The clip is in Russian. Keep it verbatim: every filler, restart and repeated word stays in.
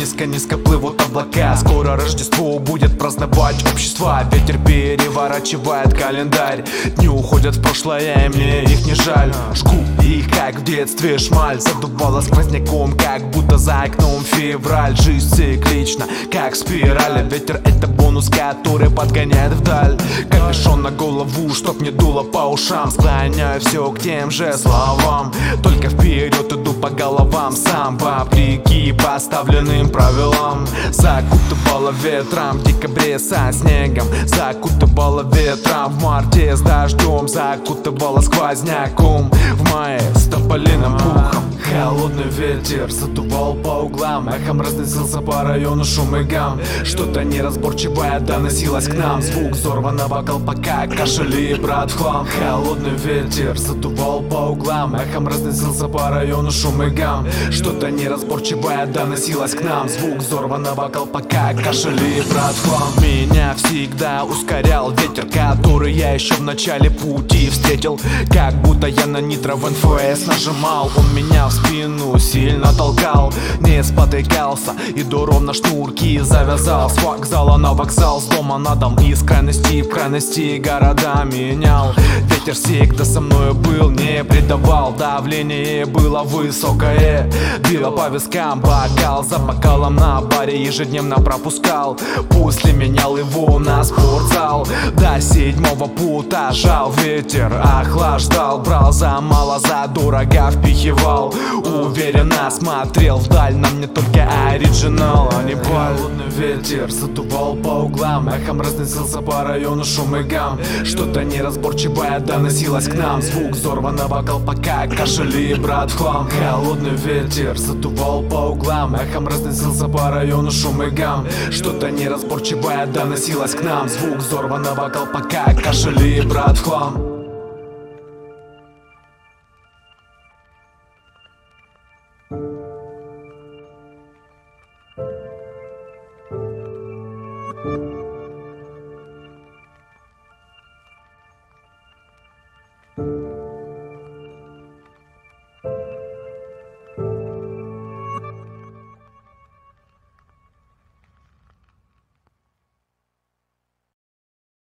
низко-низко плывут облака. Скоро Рождество будет праздновать общество. Ветер переворачивает календарь. Дни уходят в прошлое, и мне их не жаль. Жгу их, как в детстве шмаль. Задувало сквозняком, как будто за окном февраль. Жизнь циклична, как спираль. Ветер — это бонус, который подгоняет вдаль. Капюшон на голову, чтоб не дуло по ушам. Склоняю все к тем же словам. Только вперед иду по головам сам, вопреки поставленным правилам. Закутывало ветром в декабре со снегом. Закутывало ветром в марте с дождем. Закутывало сквозняком в мае с тополиным пухом. Холодный ветер задувал по углам. Эхом разносился по району шум и гам. Что-то неразборчивое доносилось к нам. Звук взорванного колпака, кашель и брат в хлам. Холодный ветер задувал по углам. Эхом разносился по району шум и гам. Что-то неразборчивое доносилось к нам. Звук взорванного колпака, кашель и брат в хлам. Меня всегда ускорял ветер, который я еще в начале пути встретил. Как будто я на нитро в эн эф эс нажимал. Он меня в спину сильно толкал. Не спотыкался, иду ровно шнурки завязал. С вокзала на вокзал, с дома на дом. Из крайности в крайности города менял. Ветер всегда со мною был, не предавал. Давление было высокое, било по вискам. Бокал за бокалом на баре ежедневно пропускал. После менял его на спортзал. До седьмого пута жал ветер, охлаждал. Брал за мало, за дорого впихивал. Уверенно смотрел вдаль, на мне только оригинал, а не баль. Холодный ветер задувал по углам. Эхом разносился по району шум и гам. Что-то неразборчивое доносилось к нам. Звук взорванного колпака, кашель и брат в хлам. Холодный ветер задувал по углам. Эхом разносился по району шум и гам. Что-то неразборчивое доносилось к нам. Звук взорванного колпака, кашель и брат в хлам.